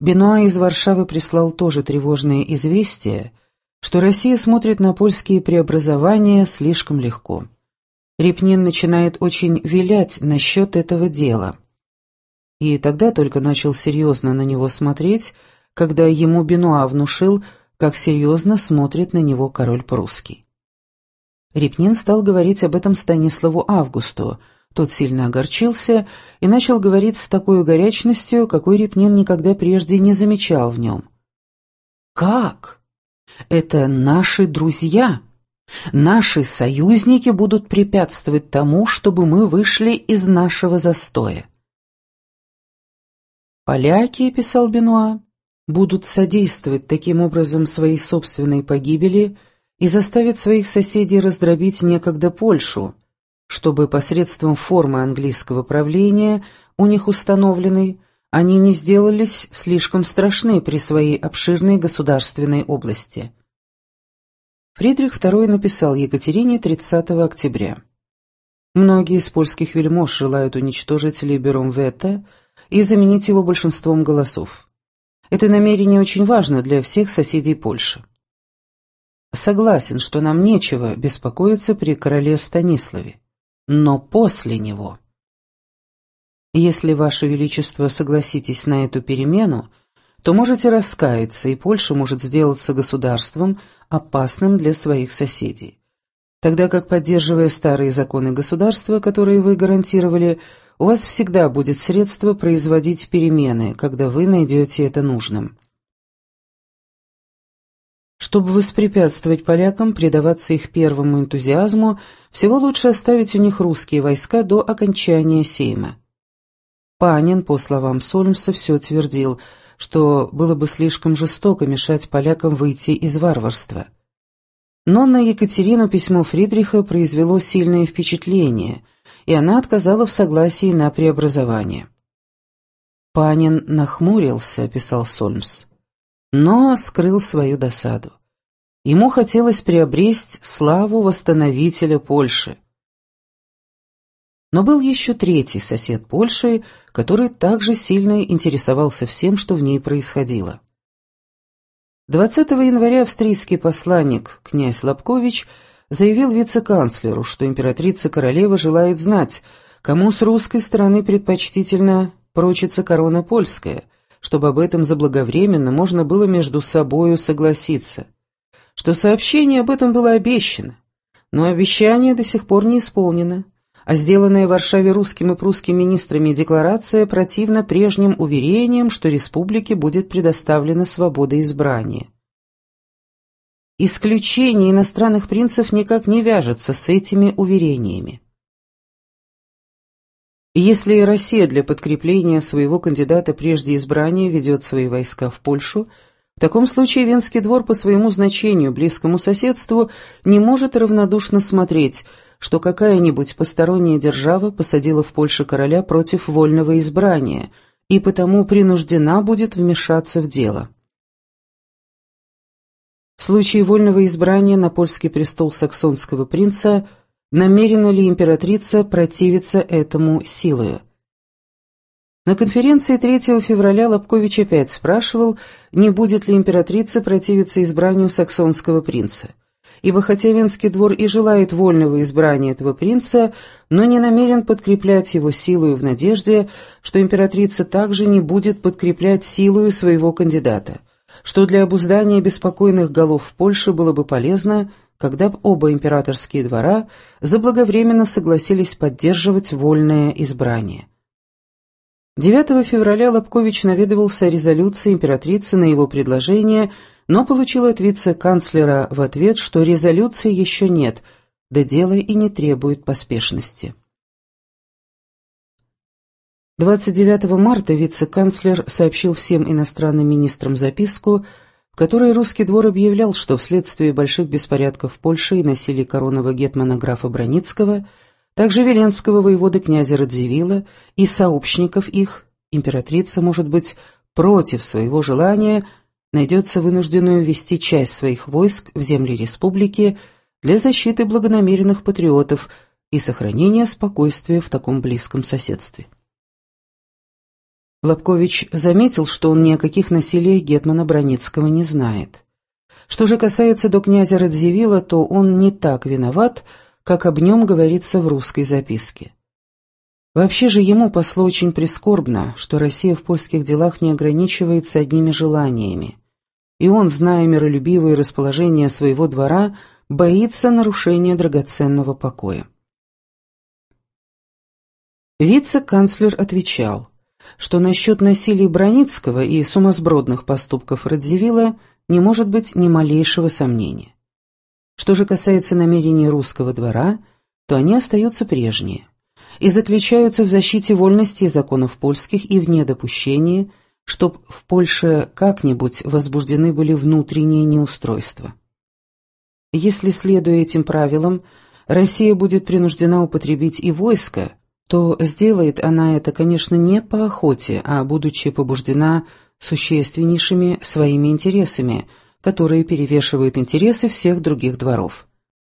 Бенуа из Варшавы прислал тоже тревожное известие, что Россия смотрит на польские преобразования слишком легко. Репнин начинает очень вилять насчет этого дела. И тогда только начал серьезно на него смотреть, когда ему Бенуа внушил, как серьезно смотрит на него король прусский. Репнин стал говорить об этом Станиславу Августу. Тот сильно огорчился и начал говорить с такой горячностью, какой Репнин никогда прежде не замечал в нем. «Как? Это наши друзья? Наши союзники будут препятствовать тому, чтобы мы вышли из нашего застоя». «Поляки, — писал Бенуа, — будут содействовать таким образом своей собственной погибели и заставить своих соседей раздробить некогда Польшу, чтобы посредством формы английского правления, у них установленной, они не сделались слишком страшны при своей обширной государственной области». Фридрих II написал Екатерине 30 октября. «Многие из польских вельмож желают уничтожить либерум вето и заменить его большинством голосов. Это намерение очень важно для всех соседей Польши. Согласен, что нам нечего беспокоиться при короле Станиславе, но после него. Если, Ваше Величество, согласитесь на эту перемену, то можете раскаяться, и Польша может сделаться государством, опасным для своих соседей. Тогда как, поддерживая старые законы государства, которые вы гарантировали, у вас всегда будет средство производить перемены, когда вы найдете это нужным. Чтобы воспрепятствовать полякам предаваться их первому энтузиазму, всего лучше оставить у них русские войска до окончания сейма». Панин, по словам Сольмса, все твердил, что было бы слишком жестоко мешать полякам выйти из варварства. Но на Екатерину письмо Фридриха произвело сильное впечатление, и она отказала в согласии на преобразование. «Панин нахмурился», — писал Сольмс, но скрыл свою досаду. Ему хотелось приобрести славу восстановителя Польши. Но был еще третий сосед Польши, который также сильно интересовался всем, что в ней происходило. 20 января австрийский посланник князь Лобкович заявил вице-канцлеру, что императрица-королева желает знать, кому с русской стороны предпочтительно прочится корона польская, чтобы об этом заблаговременно можно было между собою согласиться, что сообщение об этом было обещано, но обещание до сих пор не исполнено, а сделанная в Варшаве русским и прусским министрами декларация противна прежним уверениям, что республике будет предоставлена свобода избрания. Исключение иностранных принцев никак не вяжется с этими уверениями. Если Россия для подкрепления своего кандидата прежде избрания ведет свои войска в Польшу, в таком случае Венский двор по своему значению, близкому соседству, не может равнодушно смотреть, что какая-нибудь посторонняя держава посадила в Польше короля против вольного избрания и потому принуждена будет вмешаться в дело. В случае вольного избрания на польский престол саксонского принца намерена ли императрица противиться этому силою? На конференции 3 февраля Лобкович опять спрашивал, не будет ли императрица противиться избранию саксонского принца. Ибо хотя Венский двор и желает вольного избрания этого принца, но не намерен подкреплять его силою в надежде, что императрица также не будет подкреплять силою своего кандидата, что для обуздания беспокойных голов в Польше было бы полезно, когда бы оба императорские двора заблаговременно согласились поддерживать вольное избрание. 9 февраля Лобкович наведывался о резолюции императрицы на его предложение, но получил от вице-канцлера в ответ, что резолюции еще нет, да дело и не требует поспешности. 29 марта вице-канцлер сообщил всем иностранным министрам записку, в которой русский двор объявлял, что вследствие больших беспорядков в Польше и насилия коронного гетмана графа Браницкого, также веленского воеводы князя Радзивилла и сообщников их, императрица, может быть, против своего желания, найдется вынужденную ввести часть своих войск в земли республики для защиты благонамеренных патриотов и сохранения спокойствия в таком близком соседстве. Лобкович заметил, что он ни о каких насилиях гетмана Броницкого не знает. Что же касается до князя Радзивилла, то он не так виноват, как об нем говорится в русской записке. Вообще же ему, послу, очень прискорбно, что Россия в польских делах не ограничивается одними желаниями, и он, зная миролюбивое расположение своего двора, боится нарушения драгоценного покоя. Вице-канцлер отвечал, что насчет насилия Броницкого и сумасбродных поступков Радзивилла не может быть ни малейшего сомнения. Что же касается намерений русского двора, то они остаются прежние и заключаются в защите вольности и законов польских и в недопущении, чтоб в Польше как-нибудь возбуждены были внутренние неустройства. Если, следуя этим правилам, Россия будет принуждена употребить и войско, то сделает она это, конечно, не по охоте, а будучи побуждена существеннейшими своими интересами, которые перевешивают интересы всех других дворов.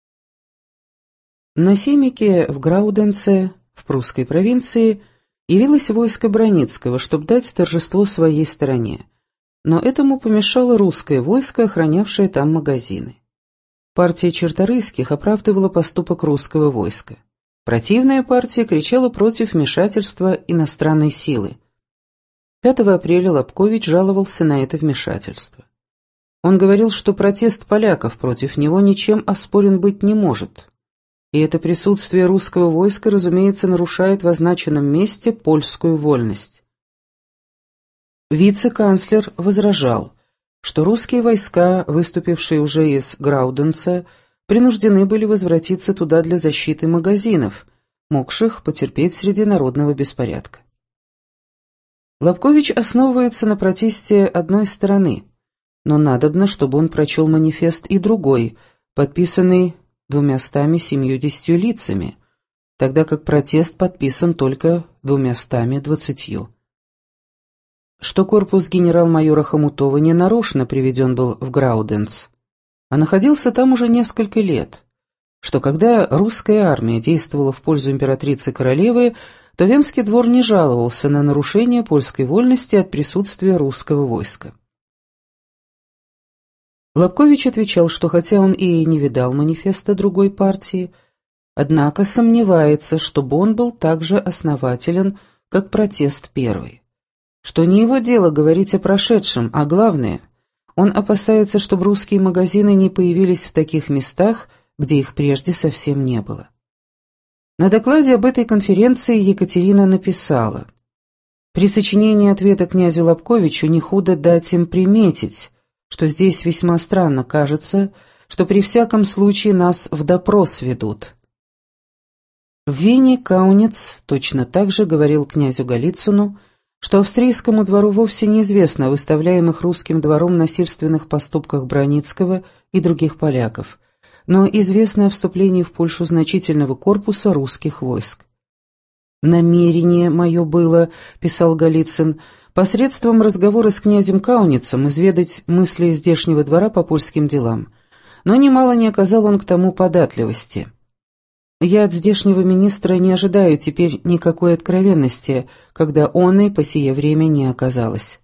На Семике в Грауденце, в прусской провинции, явилось войско Броницкого, чтобы дать торжество своей стороне, но этому помешало русское войско, охранявшее там магазины. Партия Черторийских оправдывала поступок русского войска. Противная партия кричала против вмешательства иностранной силы. 5 апреля Лобкович жаловался на это вмешательство. Он говорил, что протест поляков против него ничем оспорен быть не может, и это присутствие русского войска, разумеется, нарушает в означенном месте польскую вольность. Вице-канцлер возражал, что русские войска, выступившие уже из Грауденца, принуждены были возвратиться туда для защиты магазинов, могших потерпеть среди народного беспорядка. Лобкович основывается на протесте одной стороны, но надобно, чтобы он прочел манифест и другой, подписанный 270 лицами, тогда как протест подписан только 220. Что корпус генерал-майора Хомутова не нарочно приведен был в Грауденц, а находился там уже несколько лет, что когда русская армия действовала в пользу императрицы-королевы, то Венский двор не жаловался на нарушение польской вольности от присутствия русского войска. Лобкович отвечал, что хотя он и не видал манифеста другой партии, однако сомневается, чтобы он был так же основателен, как протест первый, что не его дело говорить о прошедшем, а главное, он опасается, чтобы русские магазины не появились в таких местах, где их прежде совсем не было. На докладе об этой конференции Екатерина написала: «При сочинении ответа князю Лобковичу не худо дать им приметить, что здесь весьма странно кажется, что при всяком случае нас в допрос ведут». В Вене Каунец точно так же говорил князю Голицыну, что австрийскому двору вовсе неизвестно о выставляемых русским двором насильственных поступках Броницкого и других поляков, но известно о вступлении в Польшу значительного корпуса русских войск. «Намерение мое было, — писал Голицын, — посредством разговора с князем Кауницем изведать мысли здешнего двора по польским делам, но немало не оказал он к тому податливости. Я от здешнего министра не ожидаю теперь никакой откровенности, когда он и по сие время не оказалось».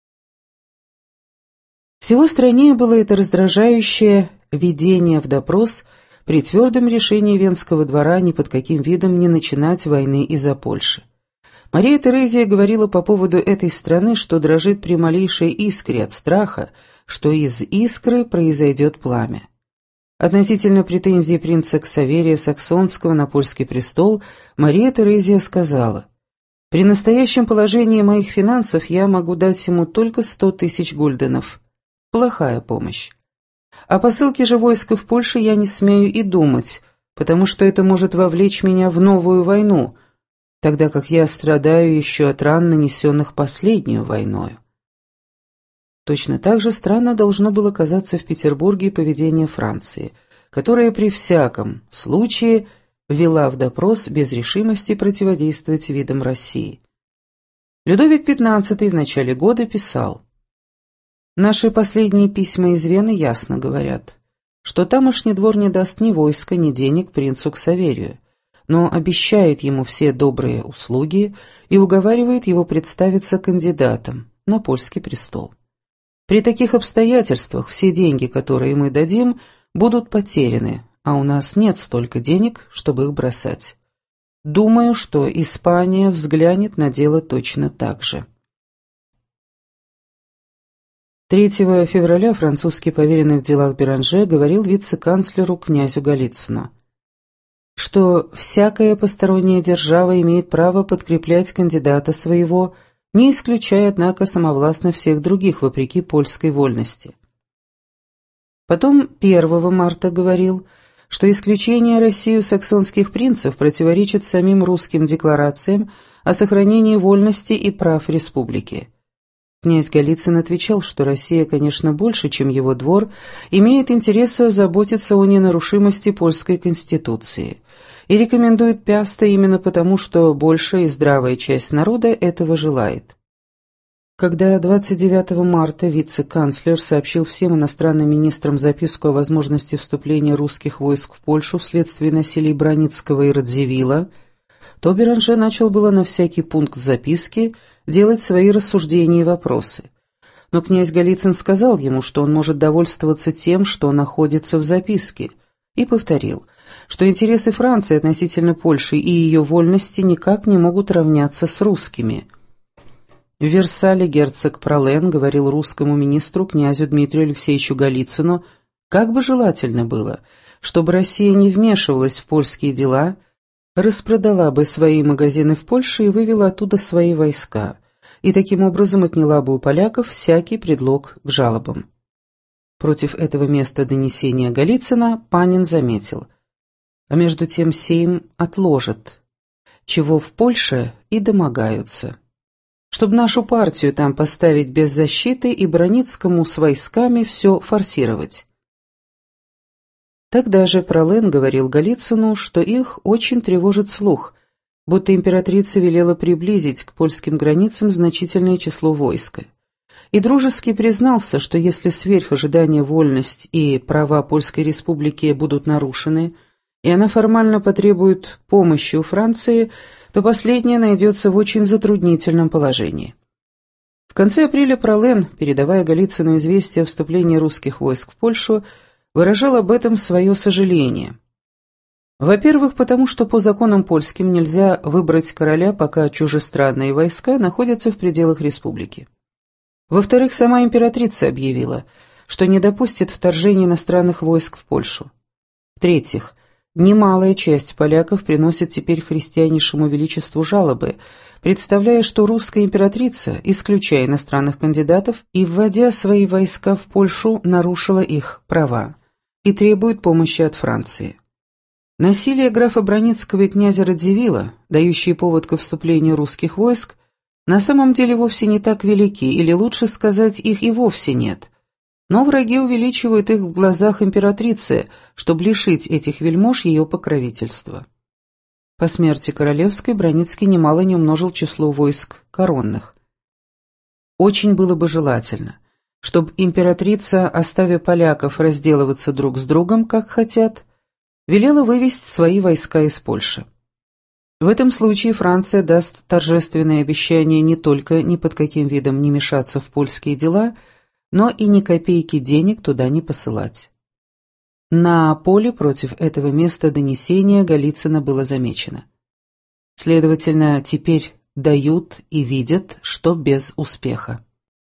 Всего страннее было это раздражающее введение в допрос при твердом решении Венского двора ни под каким видом не начинать войны из-за Польши. Мария Терезия говорила по поводу этой страны, что дрожит при малейшей искре от страха, что из искры произойдет пламя. Относительно претензий принца Ксаверия Саксонского на польский престол, Мария Терезия сказала: «При настоящем положении моих финансов я могу дать ему только 100 тысяч гульденов. Плохая помощь. О посылке же войска в Польше я не смею и думать, потому что это может вовлечь меня в новую войну, тогда как я страдаю еще от ран, нанесенных последнюю войною». Точно так же странно должно было казаться в Петербурге поведение Франции, которая при всяком случае ввела в допрос без решимости противодействовать видам России. Людовик XV в начале года писал: «Наши последние письма из Вены ясно говорят, что тамошний двор не даст ни войска, ни денег принцу Ксаверию, но обещает ему все добрые услуги и уговаривает его представиться кандидатом на польский престол. При таких обстоятельствах все деньги, которые мы дадим, будут потеряны, а у нас нет столько денег, чтобы их бросать. Думаю, что Испания взглянет на дело точно так же. 3 февраля французский поверенный в делах Беранже говорил вице-канцлеру князю Голицыну, что всякая посторонняя держава имеет право подкреплять кандидата своего, не исключая, однако, самовластно всех других, вопреки польской вольности. Потом 1 марта говорил, что исключение России у саксонских принцев противоречит самим русским декларациям о сохранении вольности и прав республики. Князь Голицын отвечал, что Россия, конечно, больше, чем его двор, имеет интерес заботиться о ненарушимости польской конституции и рекомендует Пяста именно потому, что большая и здравая часть народа этого желает. Когда 29 марта вице-канцлер сообщил всем иностранным министрам записку о возможности вступления русских войск в Польшу вследствие насилий Браницкого и Радзивилла, то Беранже начал было на всякий пункт записки делать свои рассуждения и вопросы. Но князь Голицын сказал ему, что он может довольствоваться тем, что находится в записке, и повторил, что интересы Франции относительно Польши и ее вольности никак не могут равняться с русскими. В Версале герцог Пролен говорил русскому министру князю Дмитрию Алексеевичу Голицыну, как бы желательно было, чтобы Россия не вмешивалась в польские дела, распродала бы свои магазины в Польше и вывела оттуда свои войска, и таким образом отняла бы у поляков всякий предлог к жалобам. Против этого места донесения Голицына Панин заметил, а между тем Сейм отложит, чего в Польше и домогаются. Чтобы нашу партию там поставить без защиты и Браницкому с войсками все форсировать. Тогда же Пролен говорил Голицыну, что их очень тревожит слух, будто императрица велела приблизить к польским границам значительное число войска. И дружески признался, что если сверх ожидания вольность и права Польской республики будут нарушены, и она формально потребует помощи у Франции, то последняя найдется в очень затруднительном положении. В конце апреля Пролен, передавая Голицыну известие о вступлении русских войск в Польшу, выражал об этом свое сожаление. Во-первых, потому что по законам польским нельзя выбрать короля, пока чужестранные войска находятся в пределах республики. Во-вторых, сама императрица объявила, что не допустит вторжения иностранных войск в Польшу. В-третьих, немалая часть поляков приносит теперь христианейшему величеству жалобы, представляя, что русская императрица, исключая иностранных кандидатов и вводя свои войска в Польшу, нарушила их права и требует помощи от Франции. Насилие графа Браницкого и князя Радзивилла, дающие повод ко вступлению русских войск, на самом деле вовсе не так велики, или лучше сказать, их и вовсе нет. Но враги увеличивают их в глазах императрицы, чтобы лишить этих вельмож ее покровительства. По смерти Королевской Браницкий немало не умножил число войск коронных. Очень было бы желательно, чтобы императрица, оставив поляков разделываться друг с другом, как хотят, велела вывести свои войска из Польши. В этом случае Франция даст торжественное обещание не только ни под каким видом не мешаться в польские дела, но и ни копейки денег туда не посылать. На поле против этого места донесения Голицына было замечено. Следовательно, теперь дают и видят, что без успеха.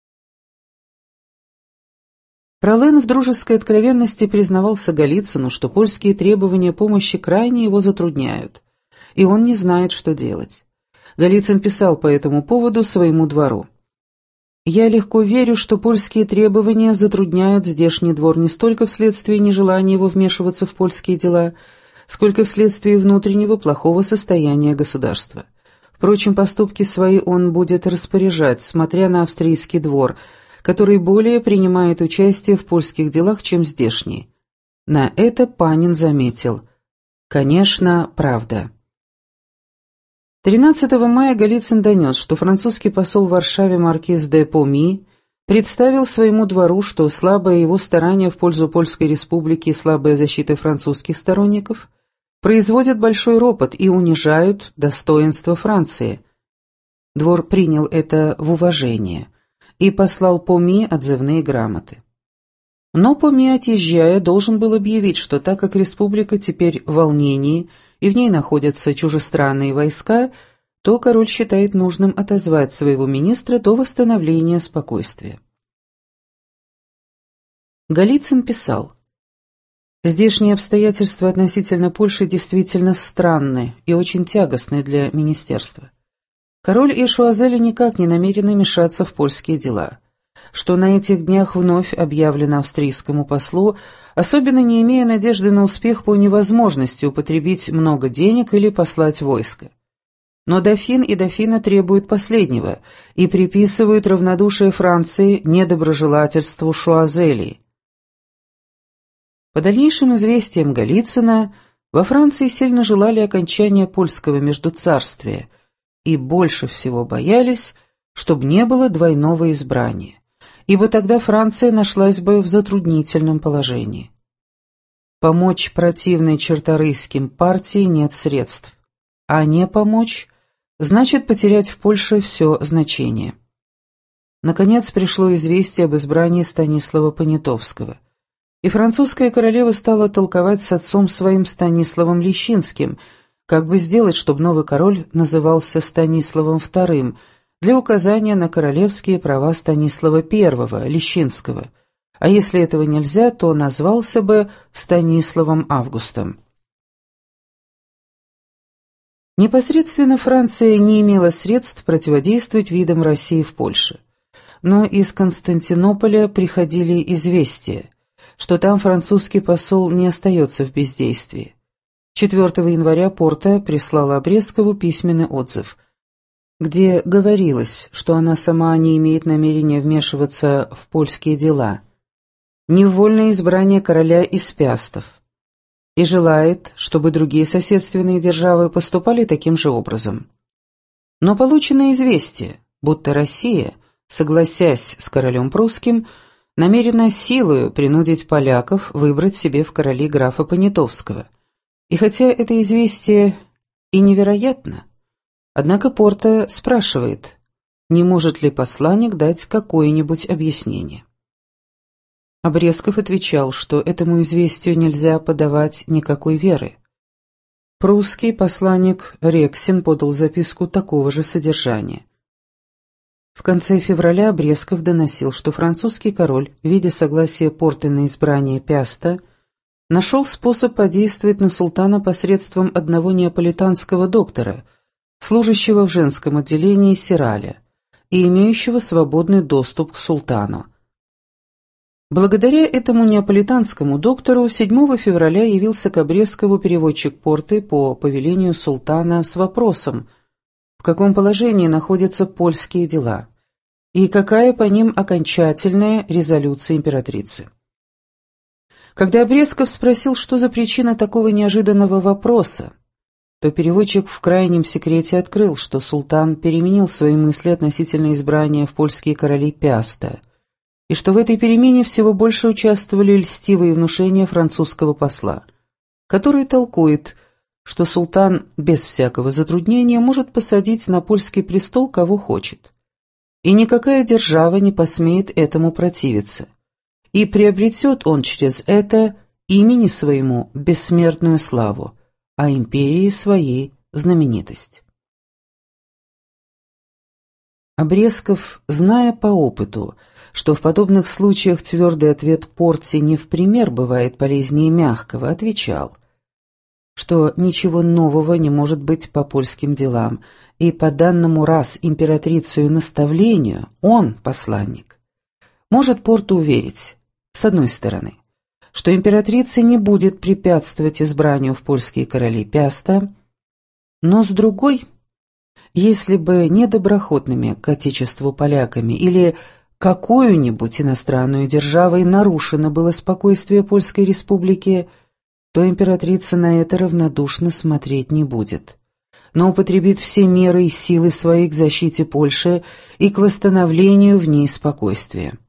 Пролен в дружеской откровенности признавался Голицыну, что польские требования помощи крайне его затрудняют, и он не знает, что делать. Голицын писал по этому поводу своему двору. «Я легко верю, что польские требования затрудняют здешний двор не столько вследствие нежелания его вмешиваться в польские дела, сколько вследствие внутреннего плохого состояния государства. Впрочем, поступки свои он будет распоряжать, смотря на австрийский двор, который более принимает участие в польских делах, чем здешний». На это Панин заметил: «Конечно, правда». 13 мая Голицын донес, что французский посол в Варшаве маркиз де Поми представил своему двору, что слабое его старание в пользу Польской республики и слабая защита французских сторонников производят большой ропот и унижают достоинство Франции. Двор принял это в уважение и послал Поми отзывные грамоты. Но Поми, отъезжая, должен был объявить, что так как республика теперь в волнении и в ней находятся чужестранные войска, то король считает нужным отозвать своего министра до восстановления спокойствия. Голицын писал: «Здешние обстоятельства относительно Польши действительно странны и очень тягостны для министерства. Король и Шуазели никак не намерены мешаться в польские дела, что на этих днях вновь объявлено австрийскому послу, особенно не имея надежды на успех по невозможности употребить много денег или послать войско. Но дофин и дофина требуют последнего и приписывают равнодушие Франции недоброжелательству Шуазелии». По дальнейшим известиям Голицына, во Франции сильно желали окончания польского междуцарствия и больше всего боялись, чтобы не было двойного избрания, ибо тогда Франция нашлась бы в затруднительном положении. Помочь противной черторийским партии нет средств, а не помочь значит потерять в Польше все значение. Наконец пришло известие об избрании Станислава Понятовского, и французская королева стала толковать с отцом своим Станиславом Лещинским, как бы сделать, чтобы новый король назывался Станиславом II, для указания на королевские права Станислава I, Лещинского, а если этого нельзя, то назвался бы Станиславом Августом. Непосредственно Франция не имела средств противодействовать видам России в Польше, но из Константинополя приходили известия, что там французский посол не остается в бездействии. 4 января Порта прислала Обрезкову письменный отзыв, где говорилось, что она сама не имеет намерения вмешиваться в польские дела, не в вольное избрание короля из Пиастов, и желает, чтобы другие соседственные державы поступали таким же образом. Но получено известие, будто Россия, согласясь с королем прусским, намерена силою принудить поляков выбрать себе в короли графа Понятовского. И хотя это известие и невероятно, однако Порта спрашивает, не может ли посланник дать какое-нибудь объяснение. Обрезков отвечал, что этому известию нельзя подавать никакой веры. Прусский посланник Рексин подал записку такого же содержания. В конце февраля Обрезков доносил, что французский король, видя согласие Порты на избрание Пиаста, нашел способ подействовать на султана посредством одного неаполитанского доктора, служащего в женском отделении Сираля и имеющего свободный доступ к султану. Благодаря этому неаполитанскому доктору 7 февраля явился к Обрезкову переводчик Порты по повелению султана с вопросом, в каком положении находятся польские дела и какая по ним окончательная резолюция императрицы. Когда Обрезков спросил, что за причина такого неожиданного вопроса, то переводчик в крайнем секрете открыл, что султан переменил свои мысли относительно избрания в польские короли Пиаста, и что в этой перемене всего больше участвовали льстивые внушения французского посла, который толкует, что султан без всякого затруднения может посадить на польский престол кого хочет, и никакая держава не посмеет этому противиться, и приобретет он через это имени своему бессмертную славу, а империи своей знаменитость. Обрезков, зная по опыту, что в подобных случаях твердый ответ Порте не в пример бывает полезнее мягкого, отвечал, что ничего нового не может быть по польским делам, и по данному раз императрицею наставлению он, посланник, может Порту уверить, с одной стороны, что императрица не будет препятствовать избранию в польские короли Пиаста, но с другой, если бы недоброхотными к отечеству поляками или какую-нибудь иностранную державой нарушено было спокойствие Польской республики, то императрица на это равнодушно смотреть не будет, но употребит все меры и силы свои к защите Польши и к восстановлению в ней спокойствия.